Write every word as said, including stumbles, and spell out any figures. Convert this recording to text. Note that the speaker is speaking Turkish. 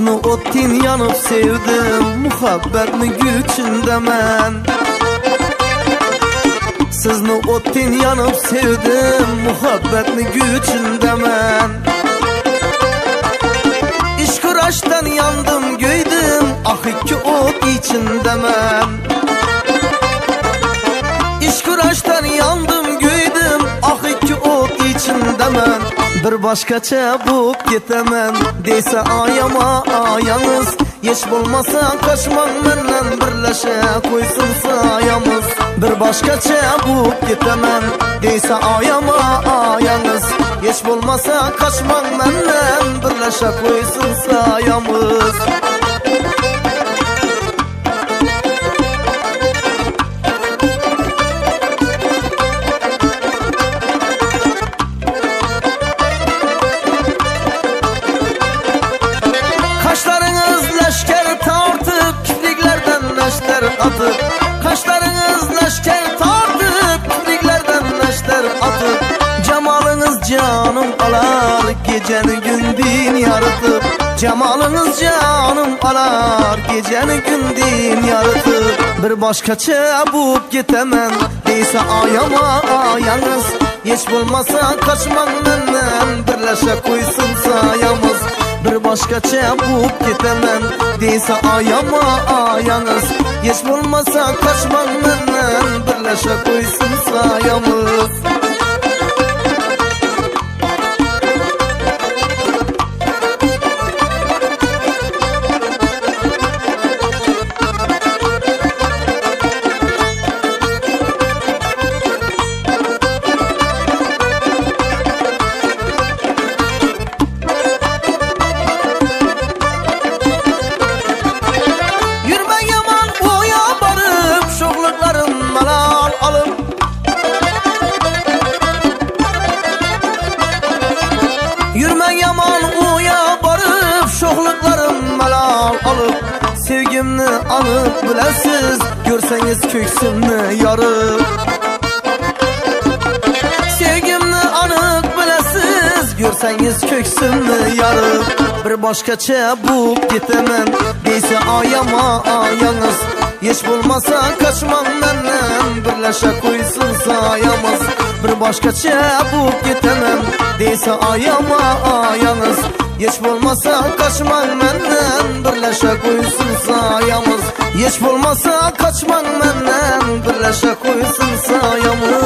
Sizni o'ttin yanıp sevdim, muhabbetni güçündemen. Sizni o'ttin yanıp sevdim, muhabbetni güçündemen. İşkuraştan yandım göydüm, ah iki ot içindemen. İşkuraştan yandım göydüm, ah iki ot içindemen. Bir başkaça bulup getemen deyse ayama ayağınız. Hiç bulmasa kaçman menden birleşe koysun sayamız. Bir başkaça bulup getemen deyse ayama ayağınız. Hiç bulmasa kaçman menden birleşe koysun sayamız. Kaşlarınız leşker tartıp kipriklerden neşter atıp. Kaşlarınız leşker tartıp kipriklerden neşter atıp. Cemalınız canım alar geceni gündün yaratıp. Cemalınız canım alar geceni gündün yaratıp. Bir başkaça bulup getemen deyse ayama ayağınız. Hiç bulmasa kaçman menden birleşe koysun sayamız. Bir başkaça bulup getemen deyse ayama ayağınız. Hiç bulmasa kaçman menden birleşe koysun sayamız. Yürmen yaman uya barıp şohluklarım malal alıp. Sevgimni alıp bilesiz, görseniz köksümni yarıp. Sevgimni alıp bilesiz, görseniz köksümni yarıp. Bir başkaça bulup getemen deyse ayama ayağınız. Hiç bulmasa kaçman menden birleşe koysun sayamız. Bir başkaça bulup getemem deyse ayama ayağınız. Hiç bulmasa kaçman menden birleşe koysun sayamız. Hiç bulmasa kaçman menden birleşe koysun sayamız.